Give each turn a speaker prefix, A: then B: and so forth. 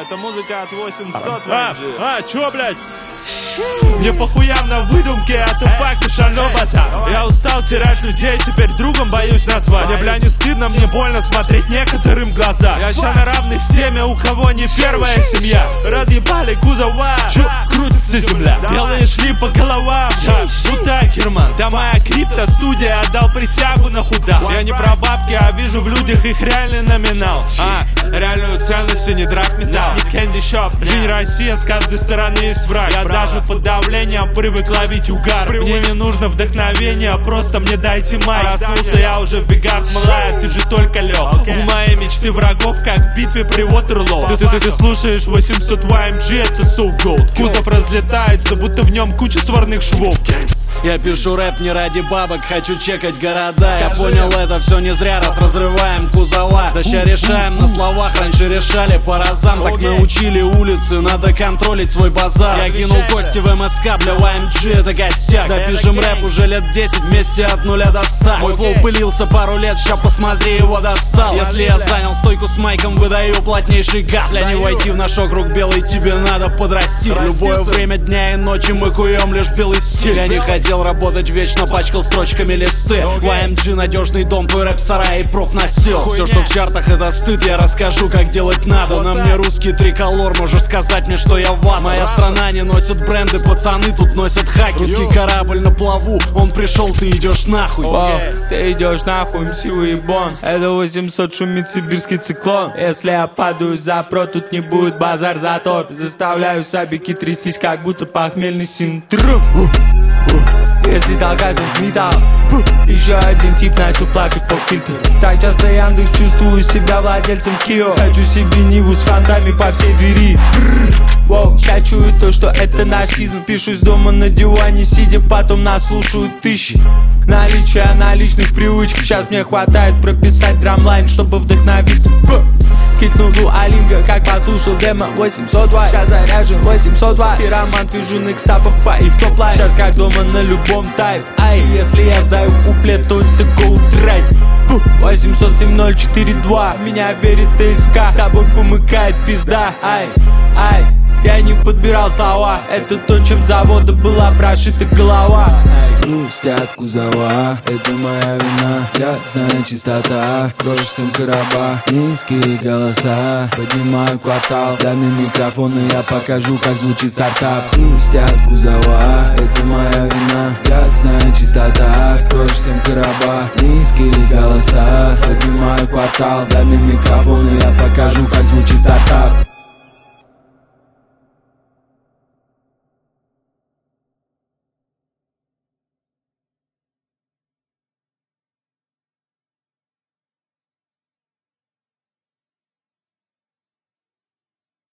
A: это музыка от 800
B: чё, блядь? Мне похуям на выдумки, это факты шально, базар. Я устал терять людей, теперь другом боюсь назвать. Мне, бля, не стыдно, мне больно смотреть некоторым в глаза. Я ща на равных с теми, у кого не первая семья. Разъебали кузова, крутится земля. Белые шли по головам, будто Акерман. Да моя крипто-студия, отдал присягу на худал. Я не про бабки, а вижу в людях их реальный номинал. Реальную ценность и не драгметалл, не кэнди-шоп. Жизнь Россия, с каждой стороны есть враг. Я даже под давлением привык ловить угар. Мне не нужно вдохновение, просто мне дайте май. Проснулся я уже в бегах, малая, ты же только лег. У моей мечты врагов, как в битве при Уотерлоо. Ты слушаешь 800 YMG, это So Gold. Кузов разлетается, будто в нем куча сварных швов.
C: Я пишу рэп не ради бабок, хочу чекать города. Я понял, это все не зря, раз разрываем кузова. Да ща решаем на словах, раньше решали по разам. Так научили улицы, надо контролить свой базар. Я кинул кости в МСК, бля, YMG это костяк. Да пишем рэп уже лет 10, вместе от 0 до 100. Мой флоу пылился пару лет, ща посмотри, его достал. Если я занял стойку с майком, выдаю плотнейший газ. Для не войти в наш округ белый, тебе надо подрасти. В любое время дня и ночи мы куем лишь белый стиль. Я не хотел работать вечно, пачкал строчками листы. YMG надежный дом, твой рэп-сарай и профнастил. Все, что в чартах, это стыд, я расскажу, как делать надо. На мне русский триколор, можешь сказать мне, что я вата. Моя страна не носит бренды, пацаны тут носят хаки. Русский корабль на плаву, он пришел, ты идешь нахуй.
D: Ты идешь нахуй, МС уебон. Это 800 шумит сибирский циклон. Если я падаю за про, тут не будет базар затор. Заставляю сабики трястись, как будто похмельный синдром. Если толкать в металл, еще один тип начал плакать по фильтру. Так часто Яндекс, чувствую себя владельцем Кио. Хочу себе Ниву с фонтами по всей двери. Я чую то, что это нарцизм. Пишу из дома на диване, сидя, потом нас слушают тысячи. Наличие наличных привычек, сейчас мне хватает прописать драмлайн, чтобы вдохновиться. Кикнул Алинка, как послушал демо 800 вайт. Сейчас заряжен 800 вайт. Пироман, вижу некстапов по их топ-лайн. Сейчас как дома на любом тайп. Ай, если я сдаю куплет, то это гоудрайт. 807-042, в меня верит ТСК. Тобой помыкает пизда. Ай, ай, я не подбирал слова. Это то, чем завода была прошита голова.
E: Хрустят кузова, это моя вина. Я знаю чистота, кровь всем короба. Низкие голоса, поднимаю квартал. Дай мне микрофон и я покажу, как звучит стартап. Хрустят кузова, это моя вина. Я знаю чистота, кровь всем короба. Низкие голоса, поднимаю квартал. Дай мне микрофон и я покажу, как звучит стартап.